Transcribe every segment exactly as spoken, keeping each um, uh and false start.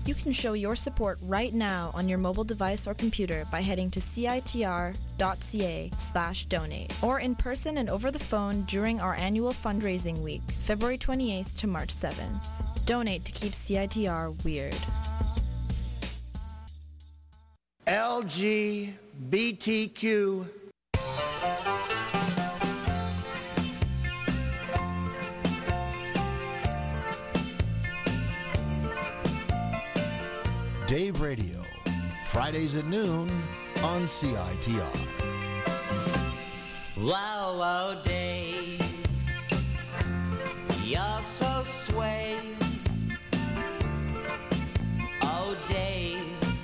You can show your support right now on your mobile device or computer by heading to citr.ca slash donate or in person and over the phone during our annual fundraising week, February twenty-eighth to March seventh. Donate to keep C I T R weird. L G B T Q. Dave Radio, Fridays at noon on C I T R. Wow, wow, Dave, you're so sway. Oh, Dave,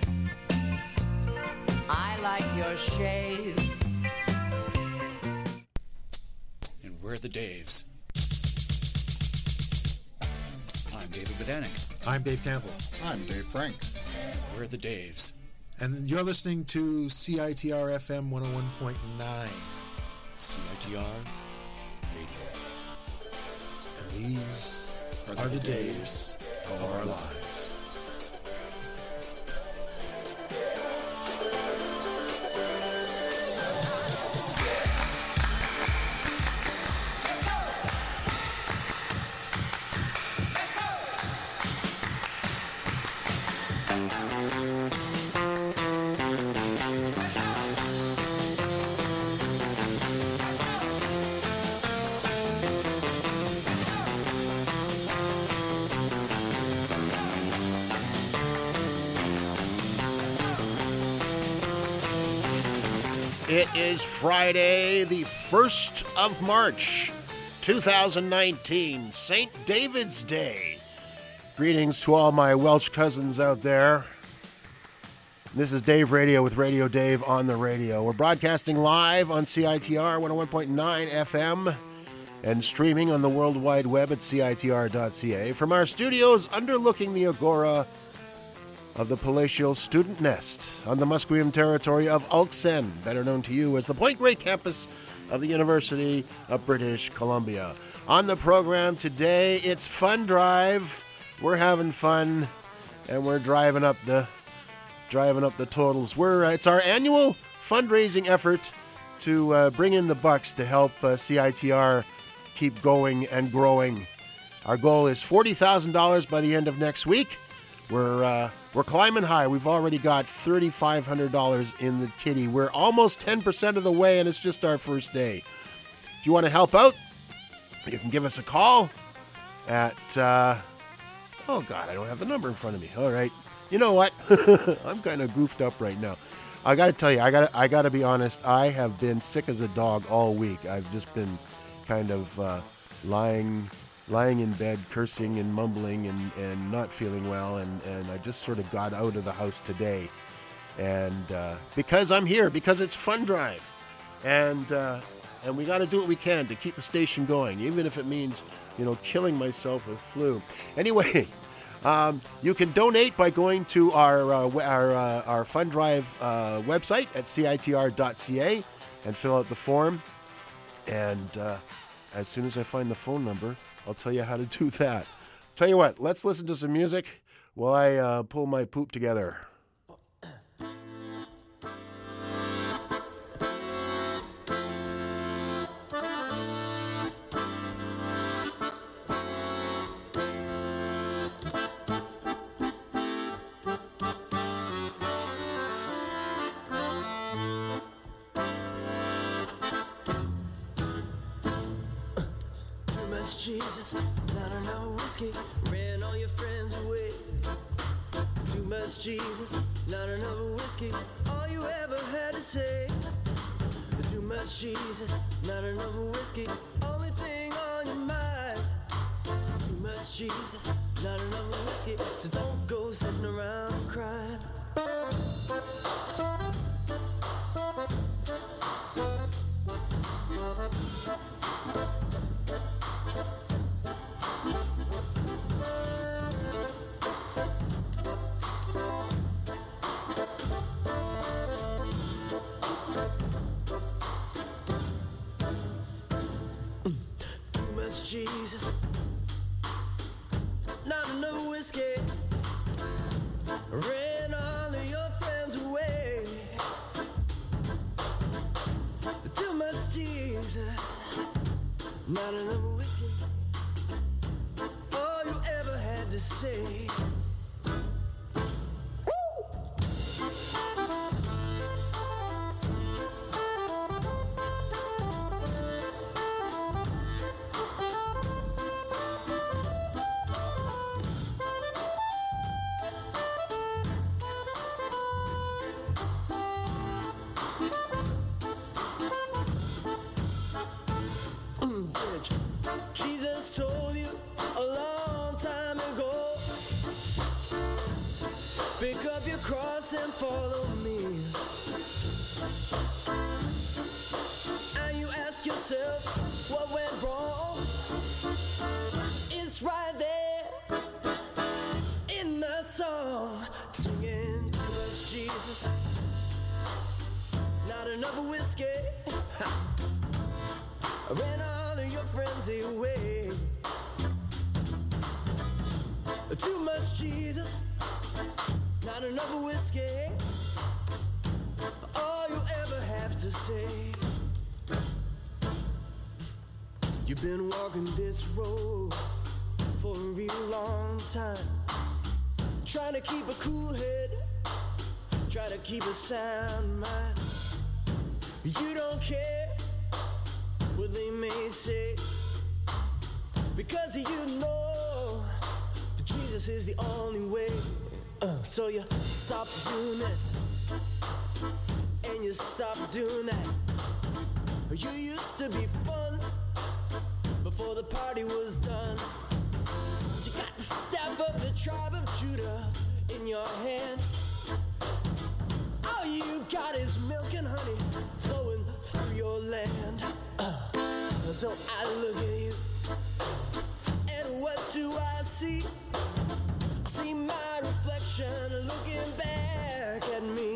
I like your shave. And we're the Daves. I'm David Bodanik. I'm Dave Campbell. I'm Dave Frank. We're the Daves. And you're listening to C I T R F M one oh one point nine. C I T R Radio. And these are the, are the days of our lives. It is Friday, the first of March, two thousand nineteen, Saint David's Day. Greetings to all my Welsh cousins out there. This is Dave Radio with Radio Dave on the radio. We're broadcasting live on C I T R one oh one point nine F M and streaming on the World Wide Web at C I T R dot C A from our studios underlooking the Agora of the palatial student nest on the Musqueam territory of Ulksen, better known to you as the Point Grey campus of the University of British Columbia. On the program today, it's Fun Drive. We're having fun, and we're driving up the driving up the totals. We're uh, it's our annual fundraising effort to uh, bring in the bucks to help uh, C I T R keep going and growing. Our goal is forty thousand dollars by the end of next week. We're uh, we're climbing high. We've already got three thousand five hundred dollars in the kitty. We're almost ten percent of the way, and it's just our first day. If you want to help out, you can give us a call at, uh, oh, God, I don't have the number in front of me. All right. You know what? I'm kind of goofed up right now. I got to tell you, I got I got to be honest. I have been sick as a dog all week. I've just been kind of uh, lying... lying in bed, cursing and mumbling and, and not feeling well, and, and I just sort of got out of the house today. And uh, because I'm here, because it's Fun Drive, and uh, and we got to do what we can to keep the station going, even if it means, you know, killing myself with flu. Anyway, um, you can donate by going to our uh, our uh, our Fun Drive uh, website at C I T R dot C A and fill out the form. And uh, as soon as I find the phone number, I'll tell you how to do that. Tell you what, let's listen to some music while I uh, pull my poop together. Jesus, not enough whiskey, ran all your friends away. Too much Jesus, not enough whiskey, all you ever had to say. Too much Jesus, not enough whiskey, only thing on your mind. Too much Jesus, not enough whiskey, so don't go sitting around crying. Jesus, not enough whiskey, ran all of your friends away. Too much Jesus, not enough whiskey. All you ever had to say. Jesus told you a long time ago, pick up your cross and follow me. And you ask yourself, what went wrong? It's right there in the song, singing too much Jesus, not enough whiskey. I ran all of your friends away. Too much Jesus, not enough whiskey. All you ever have to say. You've been walking this road for a real long time, trying to keep a cool head, try to keep a sound mind. You don't care what they may say, because you know that Jesus is the only way. Uh, so you stop doing this and you stop doing that. You used to be fun before the party was done. You got the staff of the tribe of Judah in your hand. All you got is milk and honey flowing through your land. Uh, so I look at you, and what do I see? I see my reflection looking back at me.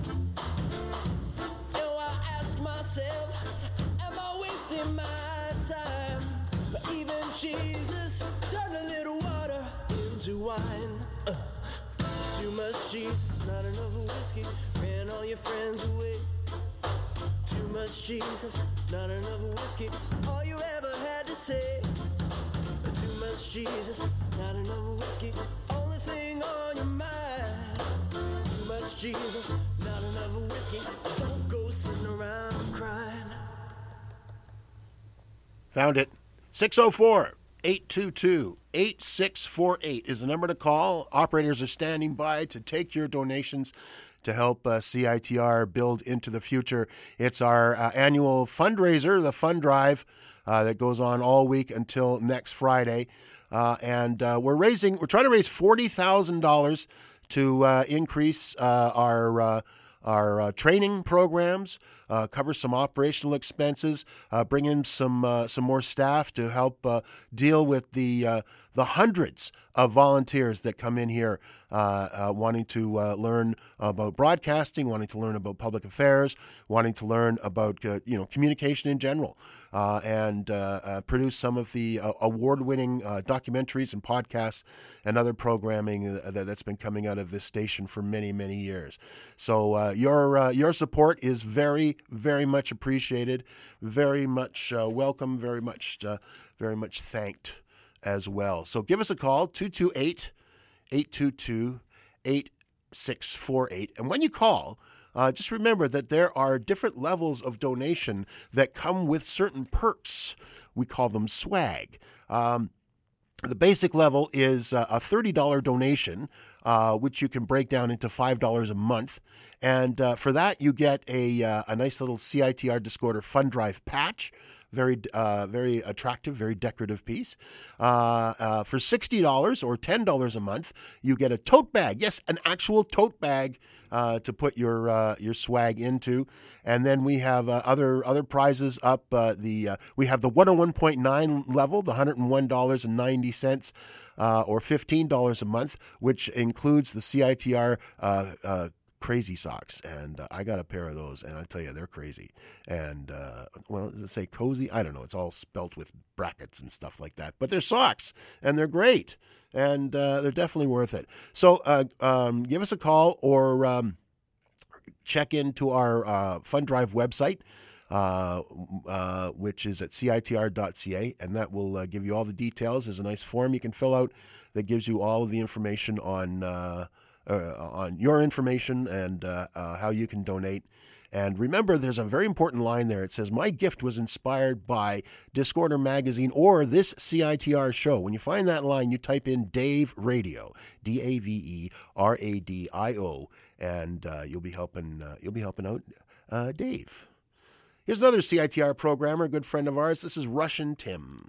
Oh, I ask myself, am I wasting my time? But even Jesus turned a little water into wine. Uh, too much Jesus, not enough whiskey, ran all your friends away. Too much Jesus, not enough whiskey, all you ever had to say. Too much Jesus, not enough whiskey, only thing on your mind. Too much Jesus, not enough whiskey, don't go sitting around crying. Found it. six oh four, eight two two, eight six four eight is the number to call. Operators are standing by to take your donations to help uh, C I T R build into the future. It's our uh, annual fundraiser, the Fund Drive, uh, that goes on all week until next Friday. Uh, and uh, we're raising, we're trying to raise forty thousand dollars to uh, increase uh, our uh, our uh, training programs, uh, cover some operational expenses, uh, bring in some uh, some more staff to help uh, deal with the uh, the hundreds of volunteers that come in here uh, uh, wanting to uh, learn about broadcasting, wanting to learn about public affairs, wanting to learn about uh, you know communication in general, uh, and uh, uh, produce some of the uh, award-winning uh, documentaries and podcasts and other programming uh, that, that's been coming out of this station for many, many years. So uh, your uh, your support is very, very much appreciated, very much uh, welcome, very much, uh, very much thanked as well. So give us a call, two two eight, eight two two, eight six four eight. And when you call, uh, just remember that there are different levels of donation that come with certain perks. We call them swag. Um, the basic level is uh, a thirty dollars donation, uh, which you can break down into five dollars a month. And uh, for that, you get a, uh, a nice little C I T R Discorder Fund Drive patch. Very, uh, very attractive, very decorative piece. Uh, uh, for sixty dollars or ten dollars a month, you get a tote bag. Yes, an actual tote bag uh, to put your uh, your swag into. And then we have uh, other other prizes up. Uh, the uh, we have the one oh one point nine level, the one hundred one dollars and ninety cents uh, or fifteen dollars a month, which includes the C I T R uh, uh, crazy socks, and uh, I got a pair of those, and I tell you, they're crazy. And, uh, well, does it say cozy? I don't know. It's all spelt with brackets and stuff like that. But they're socks, and they're great, and uh, they're definitely worth it. So uh, um, give us a call or um, check into our uh, Fund Drive website, uh, uh, which is at C I T R dot C A, and that will uh, give you all the details. There's a nice form you can fill out that gives you all of the information on uh, uh, on your information and uh, uh, how you can donate. And remember, there's a very important line there. It says, my gift was inspired by Discorder Magazine or this C I T R show. When you find that line, you type in Dave Radio, D A V E R A D I O, and uh, you'll be helping uh, you'll be helping out uh, Dave. Here's another C I T R programmer, a good friend of ours. This is Russian Tim.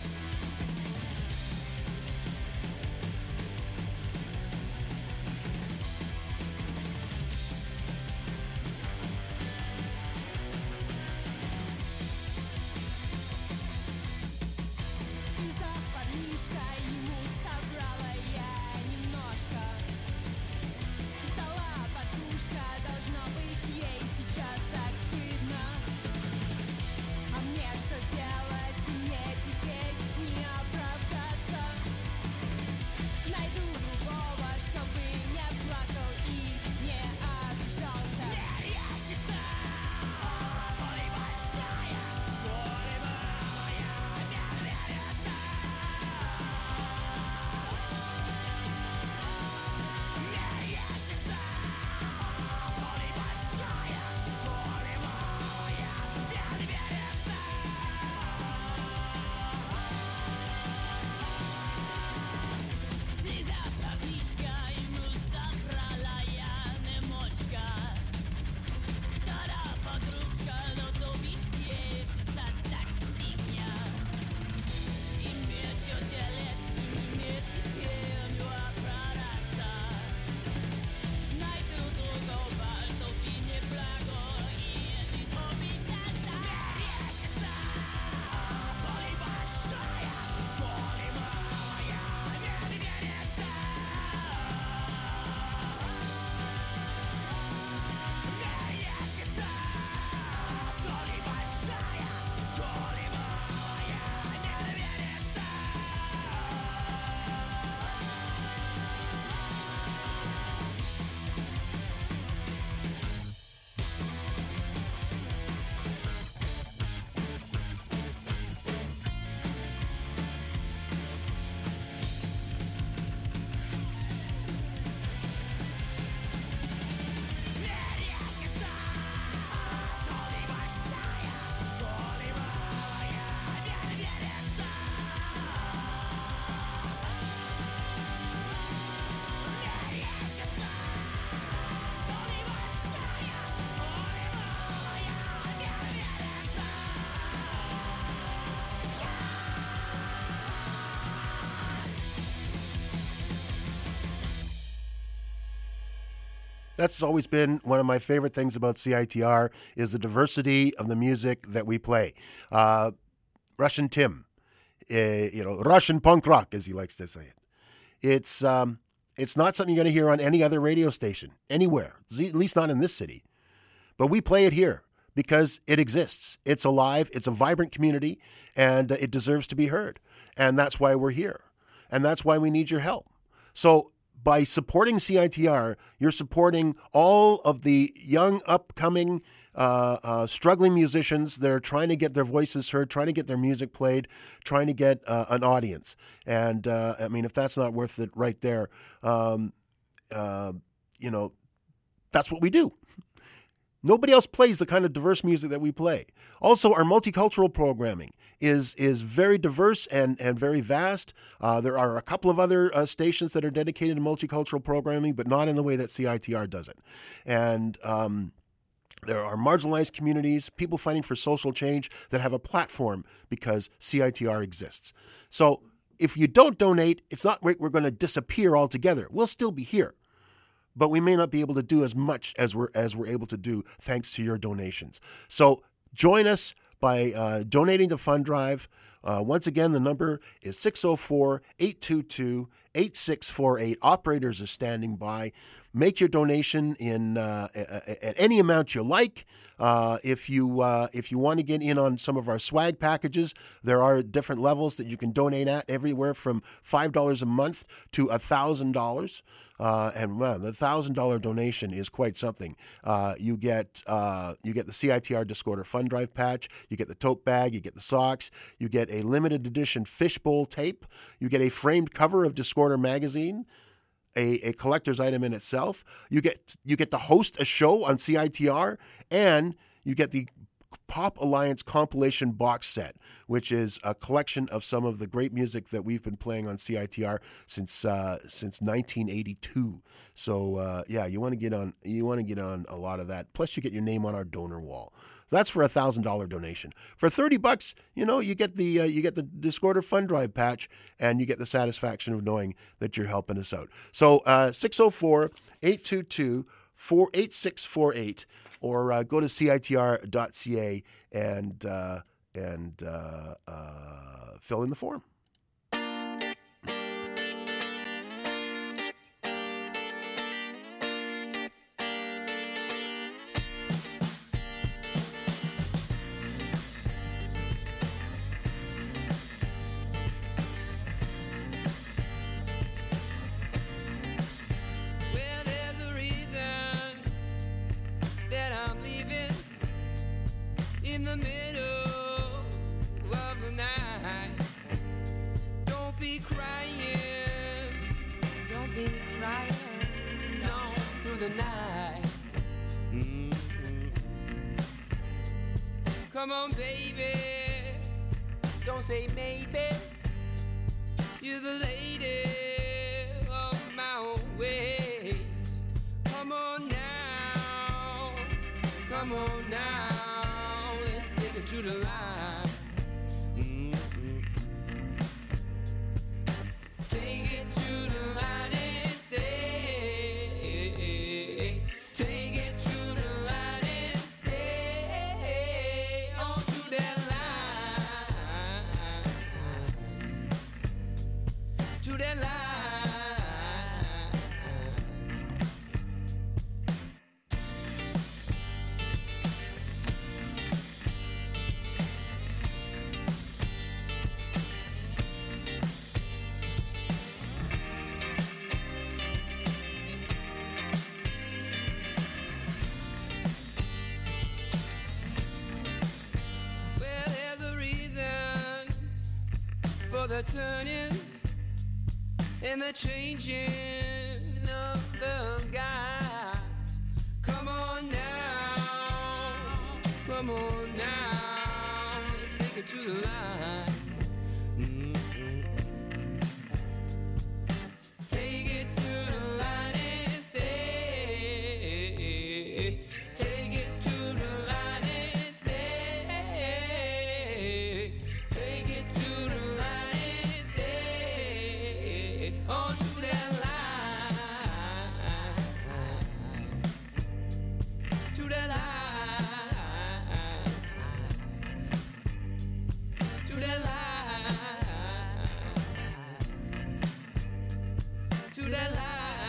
That's always been one of my favorite things about C I T R is the diversity of the music that we play. Uh, Russian Tim, uh, you know, Russian punk rock, as he likes to say it. It's um, it's not something you're going to hear on any other radio station, anywhere, at least not in this city. But we play it here because it exists. It's alive. It's a vibrant community, and it deserves to be heard. And that's why we're here. And that's why we need your help. So by supporting C I T R, you're supporting all of the young, upcoming, uh, uh, struggling musicians that are trying to get their voices heard, trying to get their music played, trying to get uh, an audience. And, uh, I mean, if that's not worth it right there, um, uh, you know, that's what we do. Nobody else plays the kind of diverse music that we play. Also, our multicultural programming is is very diverse and, and very vast. Uh, there are a couple of other uh, stations that are dedicated to multicultural programming, but not in the way that C I T R does it. And um, there are marginalized communities, people fighting for social change that have a platform because C I T R exists. So if you don't donate, it's not like we're going to disappear altogether. We'll still be here. But we may not be able to do as much as we're as we're able to do thanks to your donations. So join us by uh, donating to Fund Drive. Uh, once again, the number is six oh four, eight two two, eight six four eight. Operators are standing by. Make your donation in uh, at any amount you like. Uh, if you uh, if you want to get in on some of our swag packages, there are different levels that you can donate at, everywhere from five dollars a month to one thousand dollars. Uh, and wow, the thousand dollar donation is quite something. Uh, you get uh, you get the C I T R Discorder Fund Drive patch. You get the tote bag. You get the socks. You get a limited edition fishbowl tape. You get a framed cover of Discorder magazine, a, a collector's item in itself. You get you get to host a show on C I T R, and you get the Pop Alliance compilation box set, which is a collection of some of the great music that we've been playing on C I T R since uh, since nineteen eighty-two. So uh, yeah, you want to get on you want to get on a lot of that. Plus, you get your name on our donor wall. That's for a thousand dollar donation. For thirty bucks, you know, you get the uh, you get the Discorder Fund Drive patch, and you get the satisfaction of knowing that you're helping us out. So uh, six oh four, eight two two, eight six four eight. Or uh, go to C I T R dot C A and uh, and uh, uh, fill in the form. Come on, baby, don't say maybe. You're the lady of my own ways. Come on now, come on now, let's take it to the line. Mm-hmm. Take it to the line and stay. Take it to the line and stay. On to that line. To that line. Well, there's a reason for the turning and the changing of the guys. Come on now, come on now, let's take it to the line. Mm-mm. Take it to the line and stay. Take it to the line and stay. Take it to the line and stay. On to that line. To that line. To that line. To that line.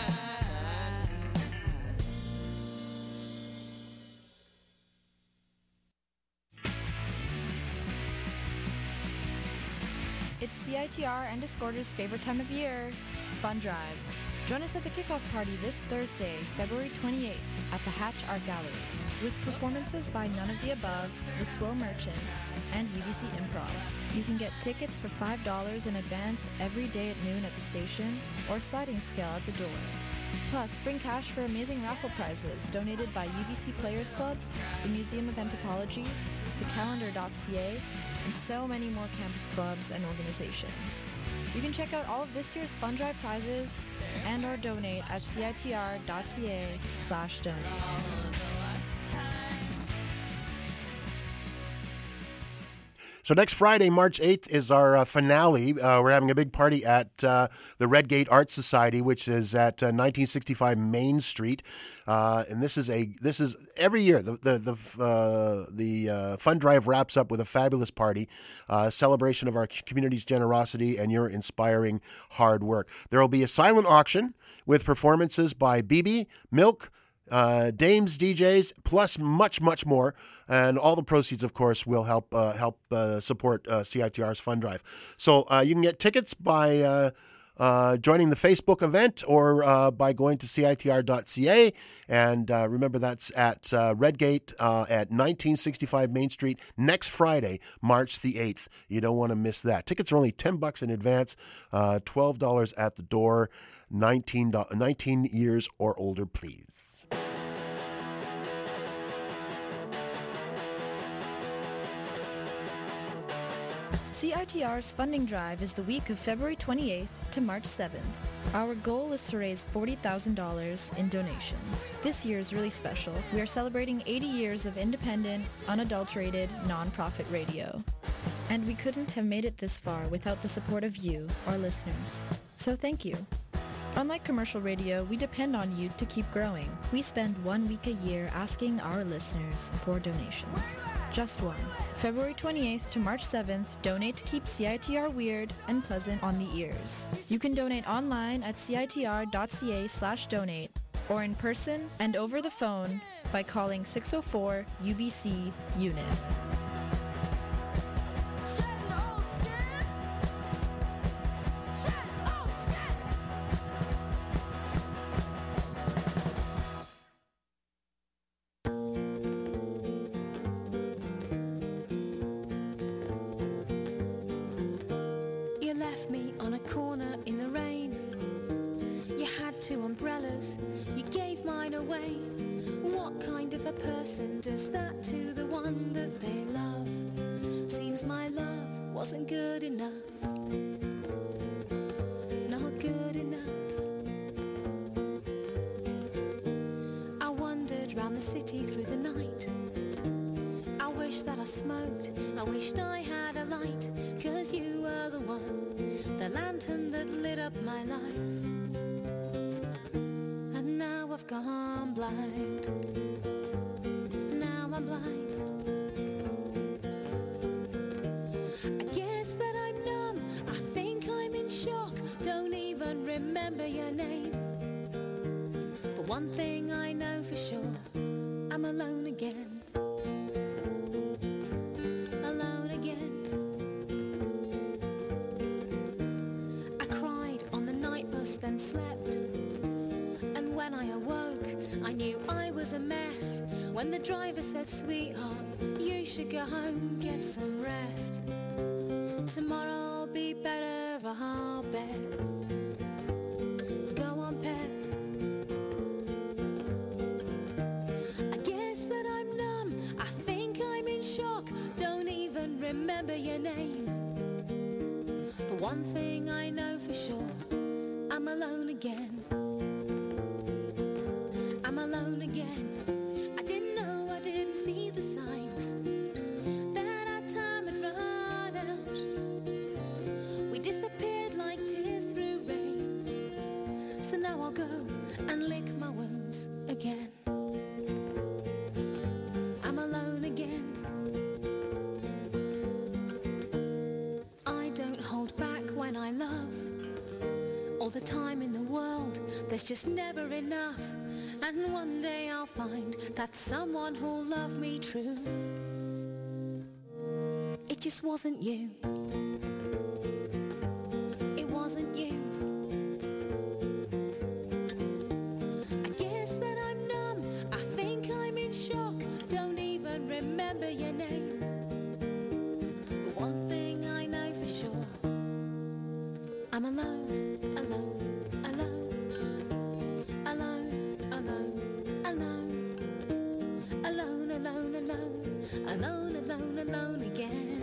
It's C I T R and Discorder's favorite time of year, Fun Drive. Join us at the kickoff party this Thursday, February twenty-eighth, at the Hatch Art Gallery, with performances by None of the Above, The Swill Merchants, and U B C Improv. You can get tickets for five dollars in advance every day at noon at the station, or sliding scale at the door. Plus, bring cash for amazing raffle prizes donated by U B C Players Club, the Museum of Anthropology, the calendar dot C A, and so many more campus clubs and organizations. You can check out all of this year's Fun Drive prizes and or donate at C I T R dot C A slash donate. So next Friday, March eighth, is our uh, finale. Uh, we're having a big party at uh, the Redgate Art Society, which is at uh, nineteen sixty-five Main Street. Uh, and this is a this is every year the the the, uh, the uh, fund drive wraps up with a fabulous party, uh, celebration of our community's generosity and your inspiring hard work. There will be a silent auction with performances by B B, Milk, uh, Dames D Js, plus much much more. And all the proceeds, of course, will help uh, help uh, support uh, C I T R's fund drive. So uh, you can get tickets by uh, uh, joining the Facebook event or uh, by going to C I T R dot C A. And uh, remember, that's at uh, Redgate uh, at nineteen sixty-five Main Street next Friday, March the eighth. You don't want to miss that. Tickets are only ten bucks in advance, uh, twelve dollars at the door, nineteen, nineteen years or older, please. C I T R's funding drive is the week of February twenty-eighth to March seventh. Our goal is to raise forty thousand dollars in donations. This year is really special. We are celebrating eighty years of independent, unadulterated, nonprofit radio. And we couldn't have made it this far without the support of you, our listeners. So thank you. Unlike commercial radio, we depend on you to keep growing. We spend one week a year asking our listeners for donations. Just one. February twenty-eighth to March seventh, donate to keep C I T R weird and pleasant on the ears. You can donate online at C I T R dot C A slash donate or in person and over the phone by calling six oh four U B C UNIT. Does that to the one that they love? Seems my love wasn't good enough. Not good enough. I wandered round the city through the night. I wish that I smoked, I wished I had a light. Cause you were the one, the lantern that lit up my life. And now I've gone blind. I'm blind. I guess that I'm numb. I think I'm in shock. Don't even remember your name. But one thing I know for sure, I'm alone again. Alone again. I cried on the night bus, then slept. And when I awoke, I knew I was a mess. When the driver said, sweetheart, you should go home, get some rest. Tomorrow'll be better, I'll bet. Go on, pet. I guess that I'm numb, I think I'm in shock. Don't even remember your name. But one thing I know for sure, I'm alone again. I'm alone again. See the signs that our time had run out. We disappeared like tears through rain. So now I'll go and lick my wounds again. I'm alone again. I don't hold back when I love. All the time in the world, there's just never enough. And one day I'll find that someone who'll love me true. It just wasn't you. It wasn't you. I guess that I'm numb. I think I'm in shock. Don't even remember your name. But one thing I know for sure, I'm alone, alone, alone, alone. Alone, alone, alone, alone, alone, alone, alone again.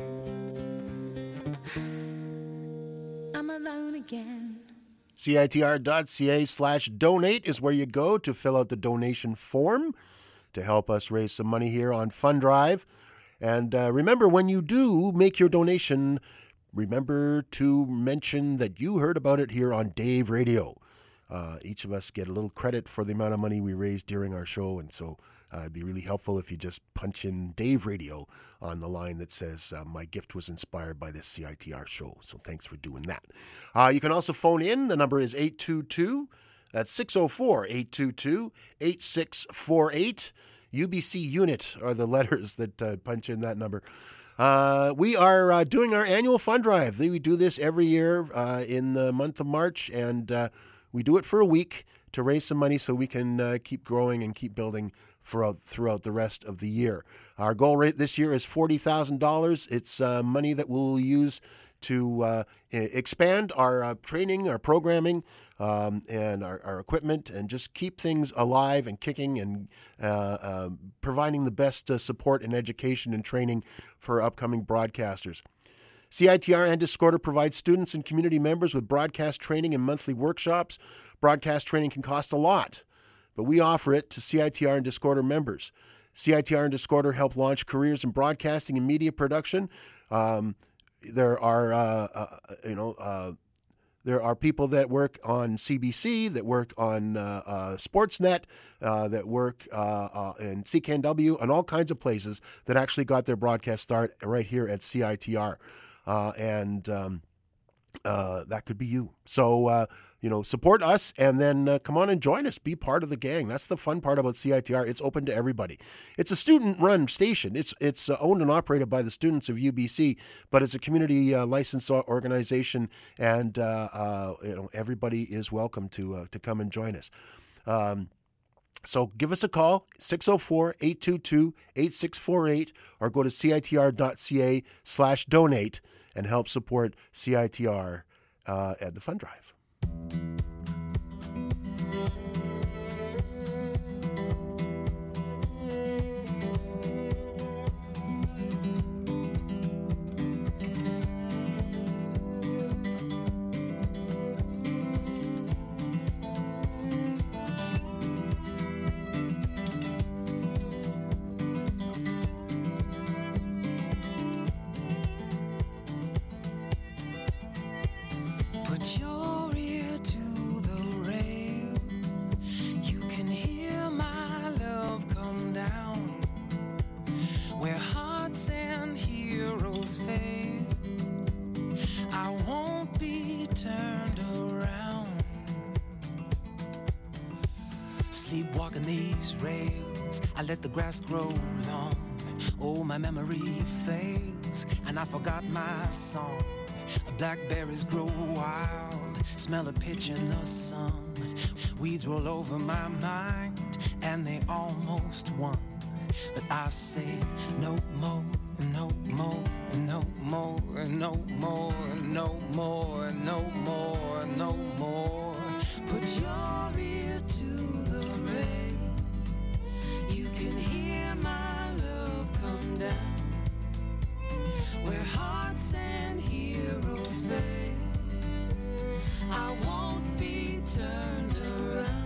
I'm alone again. C I T R dot C A slash donate is where you go to fill out the donation form to help us raise some money here on Fund Drive. And uh, remember, when you do make your donation, remember to mention that you heard about it here on Dave Radio. Uh, each of us get a little credit for the amount of money we raise during our show, and so uh, it'd be really helpful if you just punch in Dave Radio on the line that says, uh, my gift was inspired by this C I T R show. So thanks for doing that. Uh, you can also phone in. The number is eight two two, that's six oh four, eight two two, eight six four eight. U B C unit are the letters that uh, punch in that number. Uh, we are uh, doing our annual fund drive. We do this every year uh, in the month of March, and uh, we do it for a week to raise some money so we can uh, keep growing and keep building throughout, throughout the rest of the year. Our goal rate this year is forty thousand dollars. It's uh, money that we'll use to uh, expand our uh, training, our programming, um, and our, our equipment, and just keep things alive and kicking, and uh, uh, providing the best uh, support and education and training for upcoming broadcasters. C I T R and Discorder provides students and community members with broadcast training and monthly workshops. Broadcast training can cost a lot, but we offer it to C I T R and Discorder members. C I T R and Discorder help launch careers in broadcasting and media production. Um, there are, uh, uh, you know, uh, there are people that work on C B C, that work on uh, uh, Sportsnet, uh, that work uh, uh, in C K N W, and all kinds of places that actually got their broadcast start right here at C I T R. Uh, and um, uh, that could be you. So, uh, you know, support us, and then uh, come on and join us. Be part of the gang. That's the fun part about C I T R. It's open to everybody. It's a student-run station. It's it's uh, owned and operated by the students of U B C, but it's a community uh, licensed organization, and uh, uh, you know, everybody is welcome to uh, to come and join us. Um, So give us a call, six oh four, eight two two, eight six four eight, or go to citr.ca slash donate and help support C I T R uh, at the fund drive. Put your ear to the rail. You can hear my love come down. Where hearts and heroes fail, I won't be turned around. Sleepwalking these rails, I let the grass grow long. Oh, my memory fades, and I forgot my song. Blackberries grow wild, smell a pitch in the sun. Weeds roll over my mind, and they almost won. But I say no more, no more, no more, no more, no more, no more, no more. Put your ear to the rail. You can hear my love come down. Where hearts and heroes fail, I won't be turned around.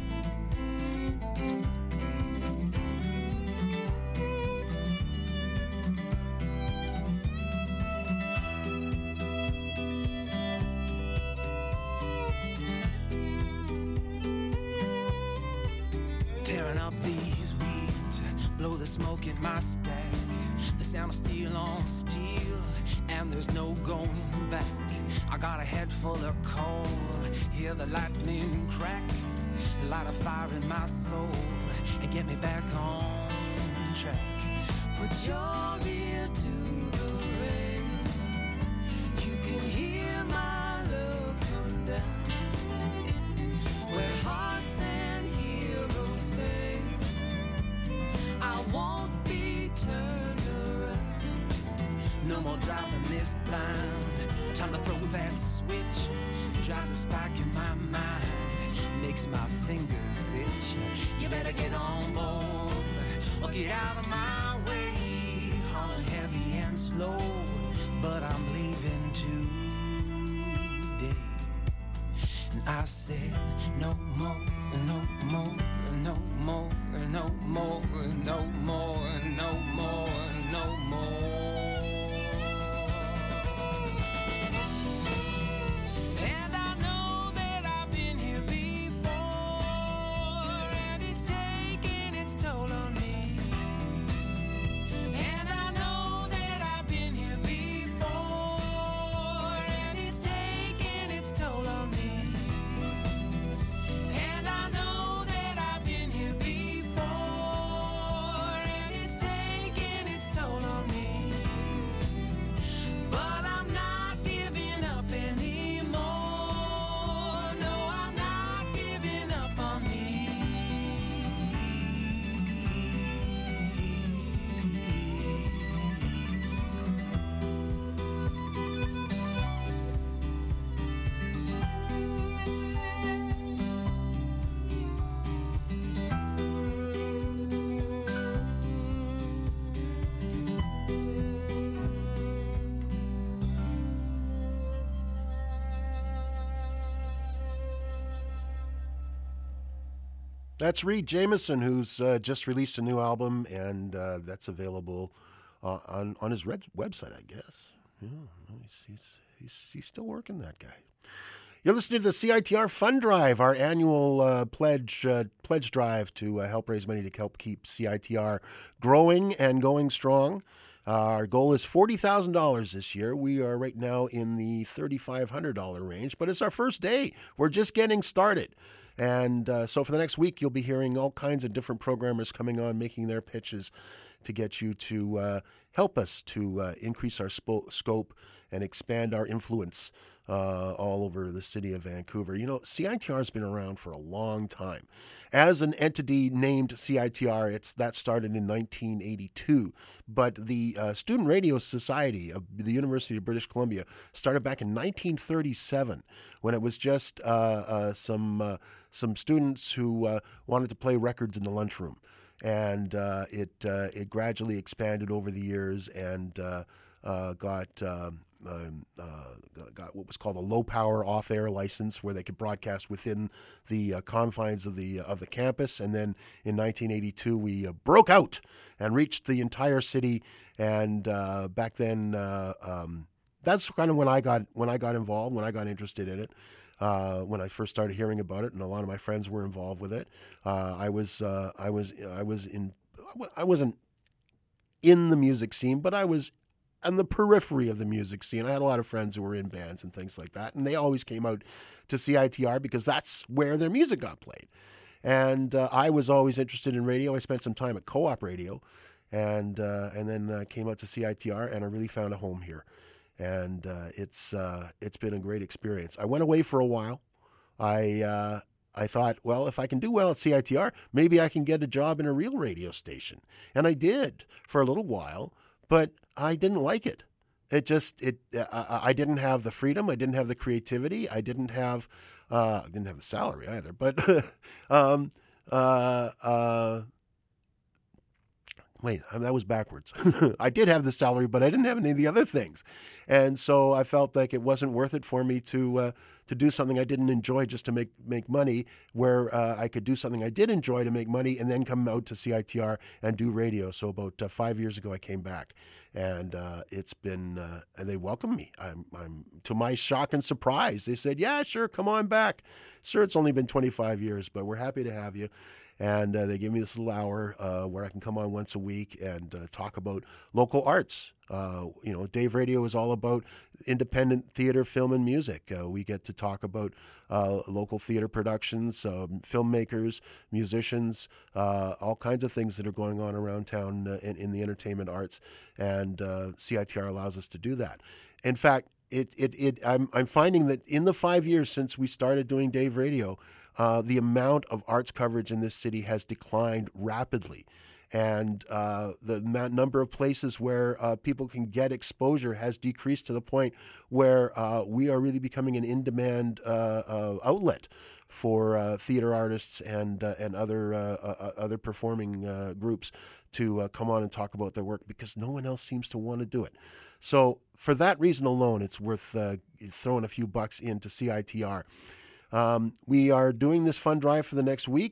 Tearing up these weeds, blow the smoke in my stack. The sound of steel on steel, and there's no going back. I got a head full of coal, hear the lightning crack. Light a fire in my soul, and get me back on track. Put your ear to the rail. You can hear my love come down. Where hearts and heroes fail, I won't be turned around. No more driving this blind. Time to throw that switch. Drives a spark in my mind. Makes my fingers itch. You better get on board or get out of my way. Hauling heavy and slow, but I'm leaving today. And I said no more, no more, no more, no more, no more, no more, no more. And I know that I've been here before, and it's taken its toll on me. And I know that I've been here before, and it's taken its toll on me. And I know that I've been here before, and it's taken its toll on me. But I'm not giving up anymore. No, I'm not giving up on me. That's Reed Jameson, who's uh, just released a new album, and uh, that's available uh, on on his red website, I guess. Yeah, he's, he's, he's, he's still working, that guy. You're listening to the C I T R Fund Drive, our annual uh, pledge uh, pledge drive to uh, help raise money to help keep C I T R growing and going strong. Uh, our goal is forty thousand dollars this year. We are right now in the three thousand five hundred dollars range, but it's our first day. We're just getting started. And uh, so for the next week, you'll be hearing all kinds of different programmers coming on, making their pitches to get you to uh, help us to uh, increase our spo- scope and expand our influence uh, all over the city of Vancouver. You know, C I T R has been around for a long time. As an entity named C I T R, it's that started in nineteen eighty-two. But the uh, Student Radio Society of the University of British Columbia started back in nineteen thirty-seven, when it was just uh, uh, some uh, some students who uh, wanted to play records in the lunchroom. And uh, it uh, it gradually expanded over the years and uh, uh, got um, um, uh, got what was called a low power off air license, where they could broadcast within the uh, confines of the of the campus. And then in nineteen eighty-two, we uh, broke out and reached the entire city. And uh, back then, uh, um, that's kind of when I got when I got involved, when I got interested in it. Uh, when I first started hearing about it, and a lot of my friends were involved with it, uh, I was uh, I was I was in I wasn't in the music scene, but I was on the periphery of the music scene. I had a lot of friends who were in bands and things like that, and they always came out to C I T R because that's where their music got played. And uh, I was always interested in radio. I spent some time at Co-op Radio, and uh, and then uh, came out to C I T R, and I really found a home here. And uh, it's uh, it's been a great experience. I went away for a while. I uh, I thought, well, if I can do well at C I T R, maybe I can get a job in a real radio station. And I did for a little while, but I didn't like it. It just it uh, I didn't have the freedom. I didn't have the creativity. I didn't have uh, I didn't have the salary either. But um, uh, uh, Wait, that was backwards. I did have the salary, but I didn't have any of the other things. And so I felt like it wasn't worth it for me to uh, to do something I didn't enjoy just to make, make money, where uh, I could do something I did enjoy to make money and then come out to C I T R and do radio. So about uh, five years ago, I came back. And uh, it's been, uh, and they welcomed me. I'm, I'm, to my shock and surprise, they said, yeah, sure, come on back. Sure, it's only been twenty-five years, but we're happy to have you. And uh, they give me this little hour uh, where I can come on once a week and uh, talk about local arts. Uh, you know, Dave Radio is all about independent theater, film, and music. Uh, we get to talk about uh, local theater productions, um, filmmakers, musicians, uh, all kinds of things that are going on around town uh, in, in the entertainment arts. And uh, C I T R allows us to do that. In fact, it it it I'm I'm finding that in the five years since we started doing Dave Radio, Uh, the amount of arts coverage in this city has declined rapidly. And uh, the ma- number of places where uh, people can get exposure has decreased to the point where uh, we are really becoming an in-demand uh, uh, outlet for uh, theater artists and uh, and other uh, uh, other performing uh, groups to uh, come on and talk about their work, because no one else seems to want to do it. So for that reason alone, it's worth uh, throwing a few bucks into C I T R. Um, we are doing this fund drive for the next week.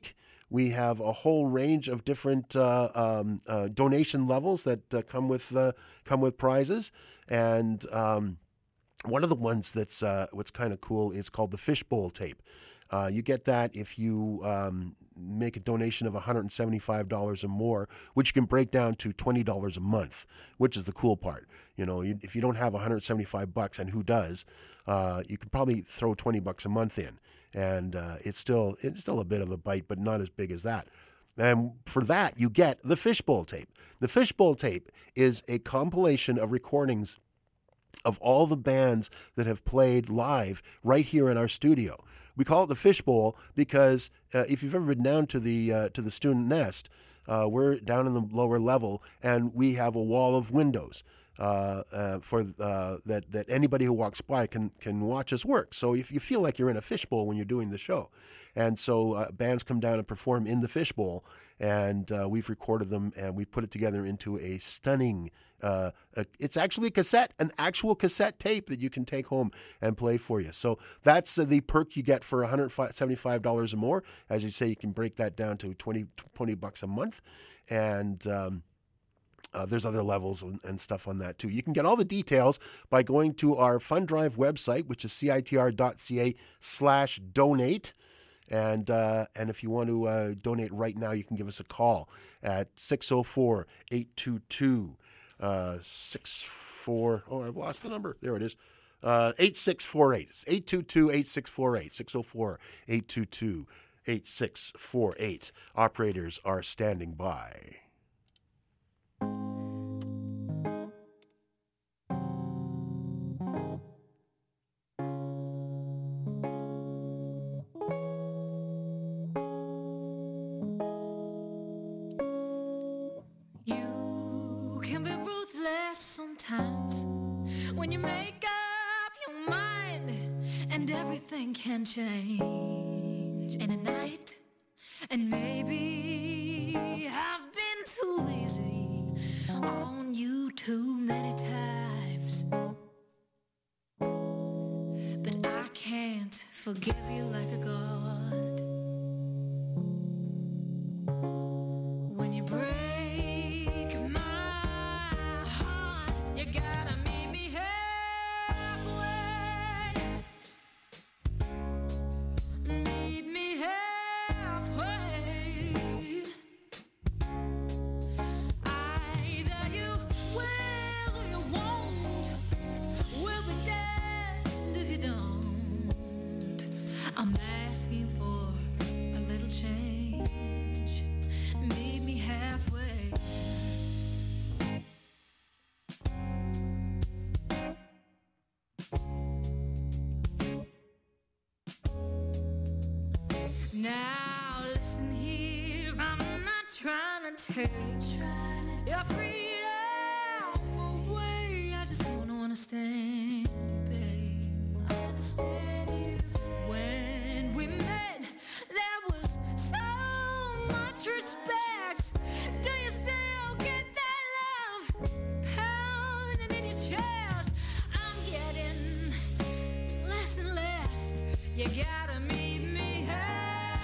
We have a whole range of different uh, um, uh, donation levels that uh, come with uh, come with prizes, and um, one of the ones that's uh, what's kind of cool is called the Fishbowl tape. Uh, you get that if you um, make a donation of one hundred seventy-five dollars or more, which you can break down to twenty dollars a month, which is the cool part. You know, you, if you don't have one hundred seventy-five bucks, and who does, uh, you can probably throw twenty bucks a month in, and uh, it's still it's still a bit of a bite, but not as big as that. And for that, you get the Fishbowl tape. The Fishbowl tape is a compilation of recordings of all the bands that have played live right here in our studio. We call it the Fishbowl because uh, if you've ever been down to the uh, to the student nest, uh, we're down in the lower level, and we have a wall of windows uh, uh, for uh, that that anybody who walks by can can watch us work. So if you feel like you're in a fishbowl when you're doing the show, and so uh, bands come down and perform in the Fishbowl, and uh, we've recorded them and we put it together into a stunning. Uh, a, it's actually a cassette, an actual cassette tape that you can take home and play for you. So that's uh, the perk you get for one hundred seventy-five dollars or more. As you say, you can break that down to twenty, twenty bucks a month. And um, uh, there's other levels and, and stuff on that too. You can get all the details by going to our Fund Drive website, which is citr.ca slash donate. And uh, and if you want to uh, donate right now, you can give us a call at six oh four, eight two two Uh, six four. Oh, I've lost the number. There it is. Uh, eight six four eight. It's eight two two eight six four eight. six oh four, eight two two, eight six four eight. Operators are standing by. Sometimes when you make up your mind and everything can change in a night, and maybe I've been too easy on you too many times, but I can't forgive you like a god when you break. Now listen here, I'm not trying to take your freedom away. I just want to understand you, babe. I understand you. When we met, there was so much respect. Do you still get that love pounding in your chest? I'm getting less and less. You gotta meet me halfway.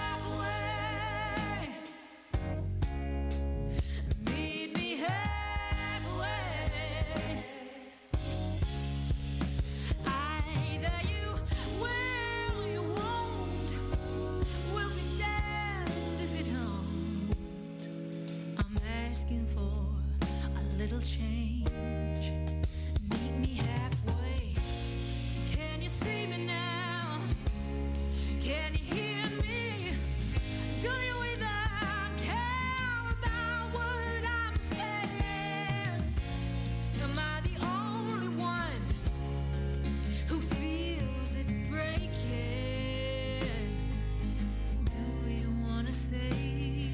For a little change, meet me halfway. Can you see me now? Can you hear me? Do you even care about what I'm saying? Am I the only one who feels it breaking? Do you want to say?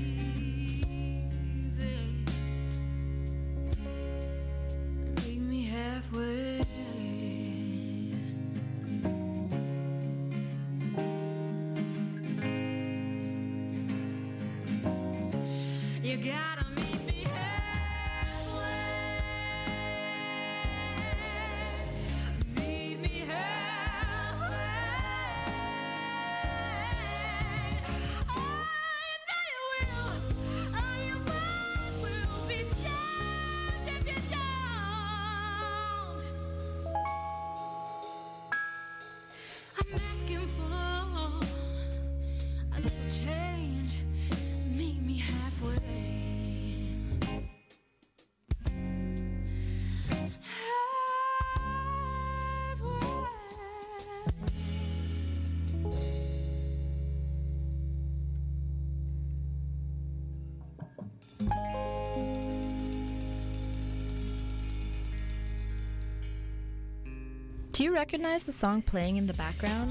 You gotta meet me halfway. Meet me halfway. I know you Do you recognize the song playing in the background?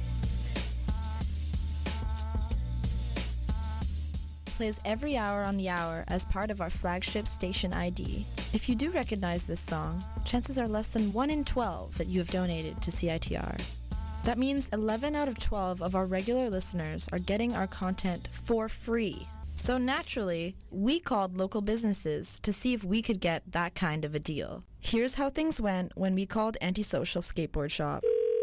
Plays every hour on the hour as part of our flagship station I D. If you do recognize this song, chances are less than one in twelve that you have donated to C I T R. That means eleven out of twelve of our regular listeners are getting our content for free. So naturally, we called local businesses to see if we could get that kind of a deal. Here's how things went when we called Antisocial Skateboard Shop.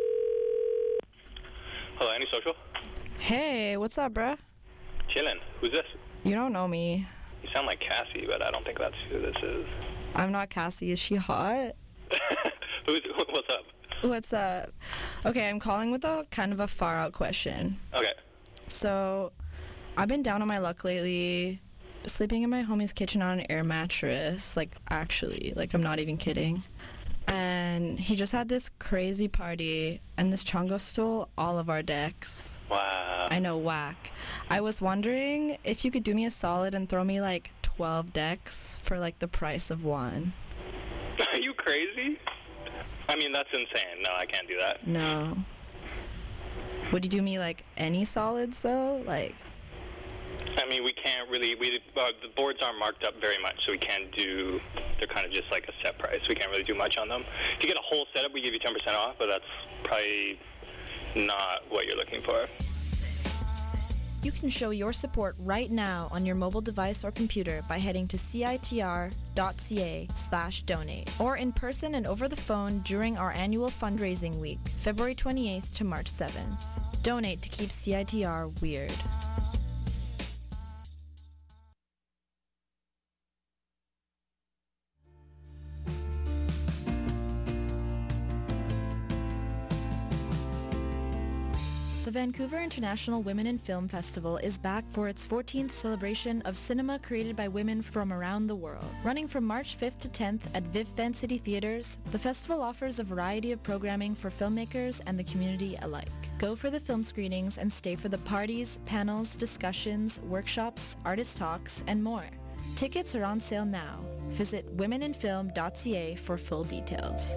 Hello, Antisocial? Hey, what's up, bruh? Chillin'. Who's this? You don't know me. You sound like Cassie, but I don't think that's who this is. I'm not Cassie. Is she hot? Who's, what's up? What's up? Okay, I'm calling with a kind of a far-out question. Okay. So, I've been down on my luck lately, sleeping in my homie's kitchen on an air mattress. Like, actually, like, I'm not even kidding. And he just had this crazy party, and this chongo stole all of our decks. Wow. I know, whack. I was wondering if you could do me a solid and throw me, like, twelve decks for, like, the price of one. Are you crazy? I mean, that's insane. No, I can't do that. No. Would you do me, like, any solids, though? Like... I mean, we can't really, we uh, the boards aren't marked up very much, so we can't do, they're kind of just like a set price. We can't really do much on them. If you get a whole setup, we give you ten percent off, but that's probably not what you're looking for. You can show your support right now on your mobile device or computer by heading to citr.ca slash donate or in person and over the phone during our annual fundraising week, February twenty-eighth to March seventh. Donate to keep C I T R weird. The Vancouver International Women in Film Festival is back for its fourteenth celebration of cinema created by women from around the world. Running from March fifth to tenth at Viv Vancity Theatres, the festival offers a variety of programming for filmmakers and the community alike. Go for the film screenings and stay for the parties, panels, discussions, workshops, artist talks, and more. Tickets are on sale now. Visit women in film dot c a for full details.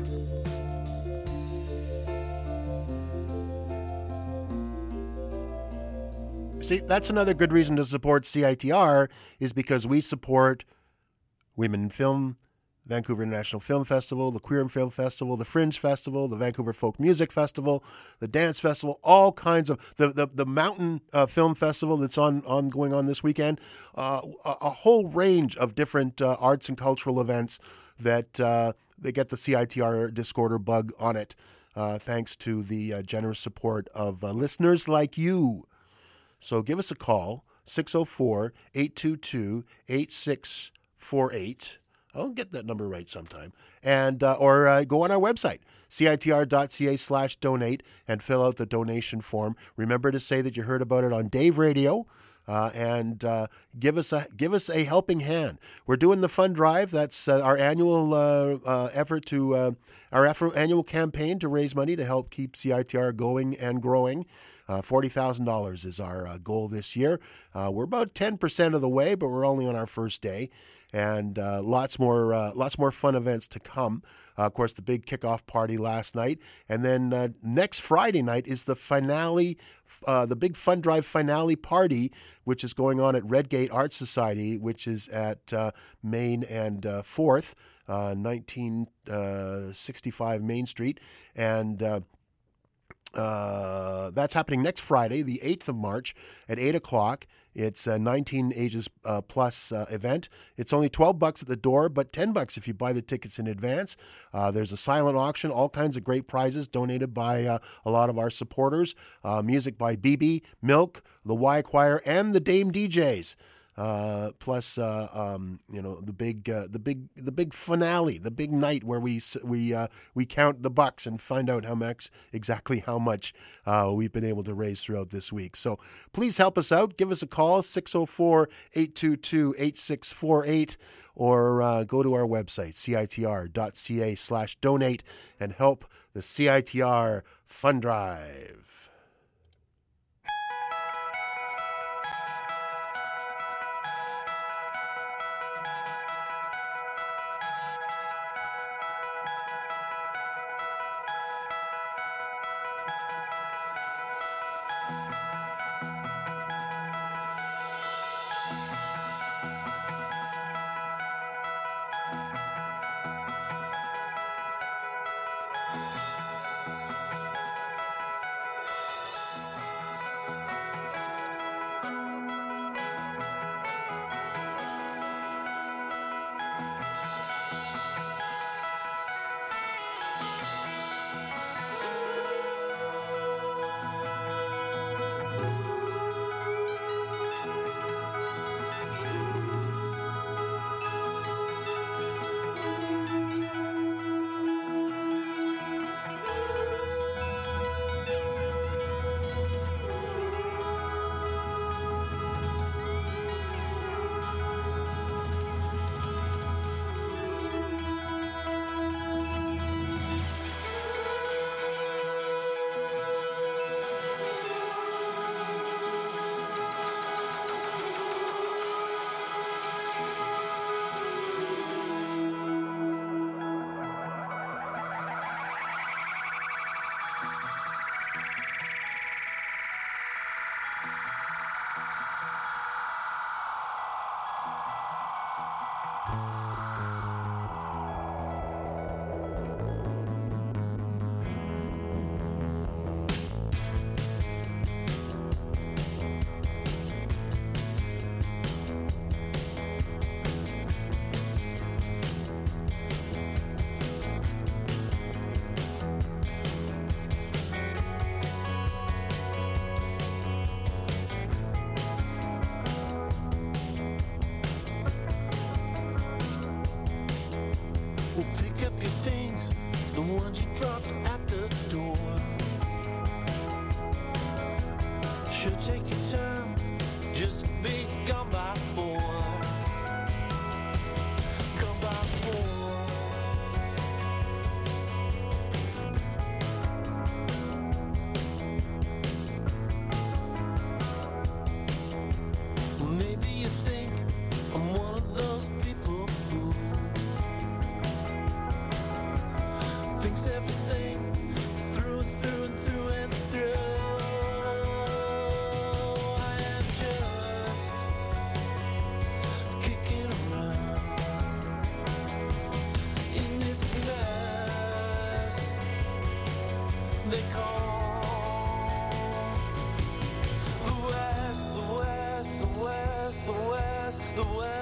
See, that's another good reason to support C I T R is because we support Women in Film, Vancouver International Film Festival, the Queer and Film Festival, the Fringe Festival, the Vancouver Folk Music Festival, the Dance Festival, all kinds of, the the, the Mountain uh, Film Festival that's on, on going on this weekend, uh, a, a whole range of different uh, arts and cultural events that uh, they get the C I T R Discorder bug on it, uh, thanks to the uh, generous support of uh, listeners like you. So give us a call, six oh four, eight two two, eight six four eight. I'll get that number right sometime. And uh, or uh, go on our website, citr.ca slash donate, and fill out the donation form. Remember to say that you heard about it on Dave Radio, uh, and uh, give us a give us a helping hand. We're doing the fund drive. That's uh, our annual uh, uh, effort to uh, our effort, annual campaign to raise money to help keep C I T R going and growing. Uh, forty thousand dollars is our uh, goal this year. Uh, we're about ten percent of the way, but we're only on our first day. And uh, lots more uh, lots more fun events to come. Uh, of course, the big kickoff party last night. And then uh, next Friday night is the finale, uh, the big Fund Drive finale party, which is going on at Redgate Art Society, which is at uh, Main and uh, fourth, uh, nineteen sixty-five Main Street. And... Uh, Uh, that's happening next Friday, the eighth of March at eight o'clock. It's a nineteen ages uh, plus uh, event. It's only twelve bucks at the door, but ten bucks if you buy the tickets in advance. Uh, there's a silent auction, all kinds of great prizes donated by uh, a lot of our supporters. Uh, music by B B, Milk, the Y Choir, and the Dame D Js. Uh, plus, uh, um, you know, the big, uh, the big, the big finale, the big night where we we uh, we count the bucks and find out how much exactly how much uh, we've been able to raise throughout this week. So please help us out. Give us a call, six oh four, eight two two, eight six four eight, or uh, go to our website, citr.ca slash donate, and help the C I T R Fund Drive. Well, pick up your things, the ones you dropped at the door. Should take your time, just be gone by four. Gone by four. Well, maybe you think I'm one of those people who thinks everything through and through and through and through. I am just kicking around in this mess they call the West, the West, the West, the West, the West.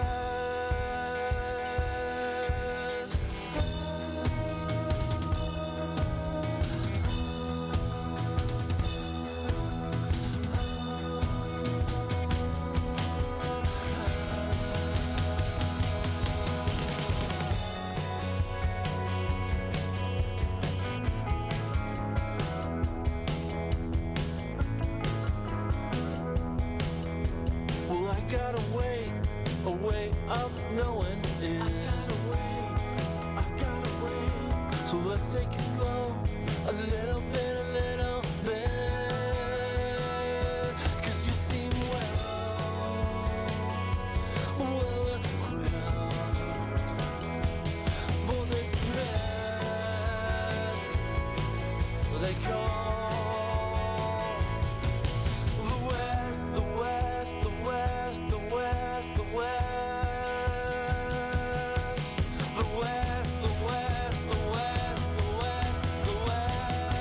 Well, I got a way, a way of knowing it. I got a way, I got a way. So let's take it slow, a little bit, a little bit. 'Cause you seem well, well equipped for this mess they call the West, the West, the West, the West, the West. The West, the West, the West, the West, the West.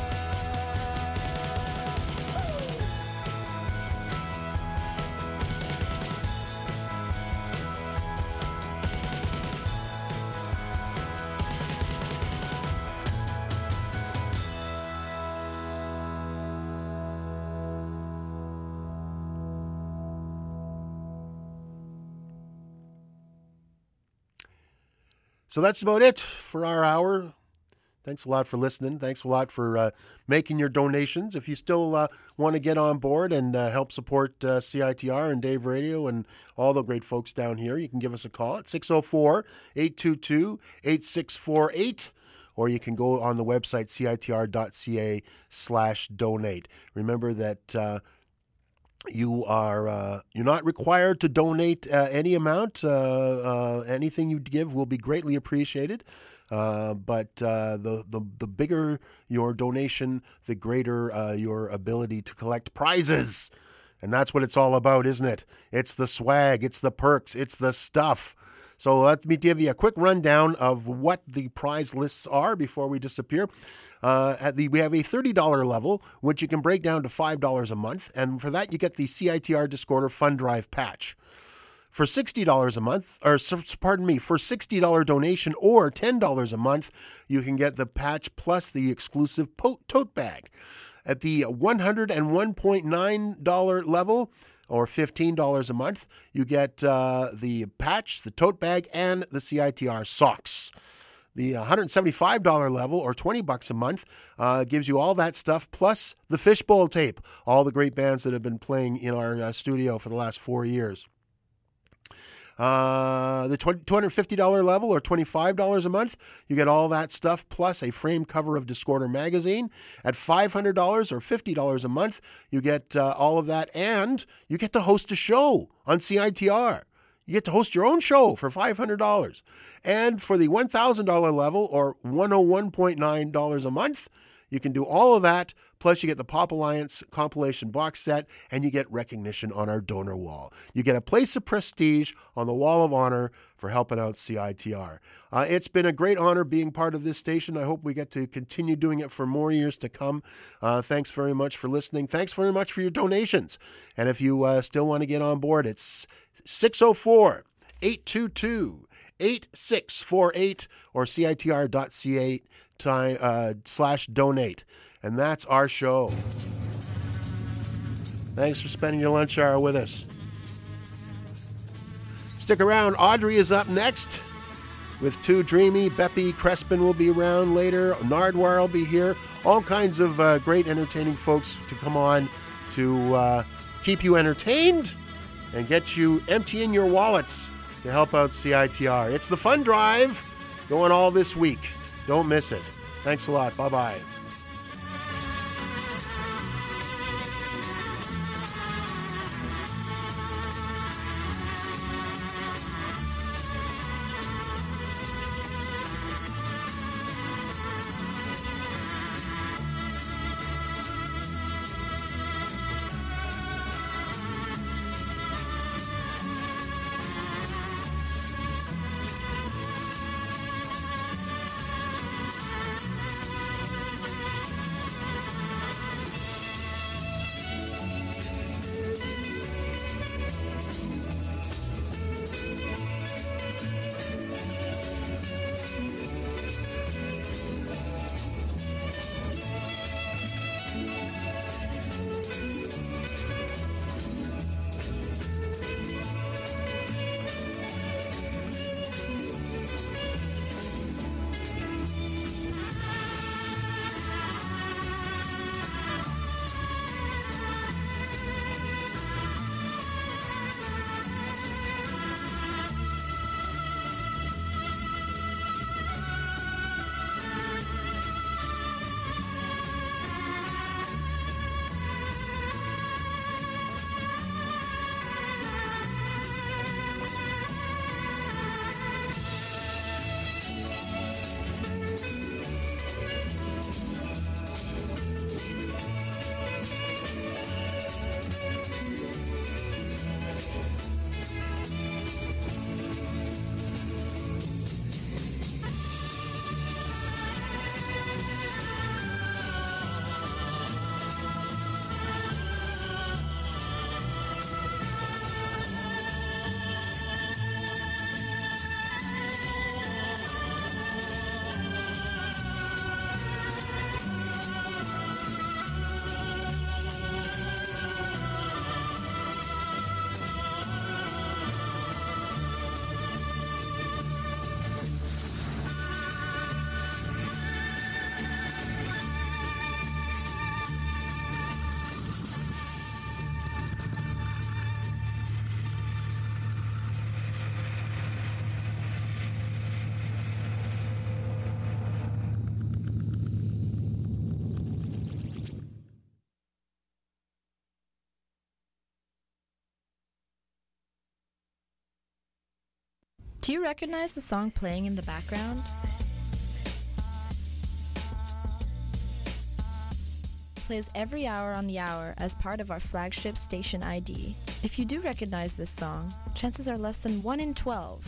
So that's about it for our hour. Thanks a lot for listening. Thanks a lot for uh, making your donations. If you still uh, want to get on board and uh, help support uh, C I T R and Dave Radio and all the great folks down here, you can give us a call at six oh four, eight two two, eight six four eight, or you can go on the website citr.ca slash donate. Remember that uh, you are uh, you're not required to donate uh, any amount. Uh, uh, anything you give will be greatly appreciated. Uh, but uh, the, the the bigger your donation, the greater uh, your ability to collect prizes. And that's what it's all about, isn't it? It's the swag, it's the perks, it's the stuff. So let me give you a quick rundown of what the prize lists are before we disappear. Uh, at the we have a thirty dollars level, which you can break down to five dollars a month. And for that, you get the C I T R Discorder Fund Drive patch. For sixty dollars a month, or pardon me, for sixty dollars donation or ten dollars a month, you can get the patch plus the exclusive po- tote bag. At the one hundred one point nine dollars level, or fifteen dollars a month, you get uh, the patch, the tote bag, and the C I T R socks. The one hundred seventy-five dollars level, or twenty bucks a month, uh, gives you all that stuff, plus the Fishbowl tape, all the great bands that have been playing in our uh, studio for the last four years. Uh, the two hundred fifty dollars level, or twenty-five dollars a month, you get all that stuff plus a frame cover of Discorder magazine. At five hundred dollars or fifty dollars a month, you get uh, all of that, and you get to host a show on C I T R. You get to host your own show for five hundred dollars. And for the one thousand dollars level, or one hundred one point nine dollars a month, you can do all of that, plus you get the Pop Alliance compilation box set, and you get recognition on our donor wall. You get a place of prestige on the wall of honor for helping out C I T R. Uh, it's been a great honor being part of this station. I hope we get to continue doing it for more years to come. Uh, thanks very much for listening. Thanks very much for your donations. And if you uh, still want to get on board, it's six oh four, eight two two, eight six four eight or citr.ca time, uh, slash donate. And that's our show. Thanks for spending your lunch hour with us. Stick around. Audrey is up next. with Too Dreamy. Beppy Crespin will be around later. Nardwar will be here. All kinds of uh, great entertaining folks to come on to uh, keep you entertained and get you emptying your wallets to help out C I T R. It's the Fun Drive going all this week. Don't miss it. Thanks a lot. Bye-bye. Do you recognize the song playing in the background? It plays every hour on the hour as part of our flagship station I D. If you do recognize this song, chances are less than one in twelve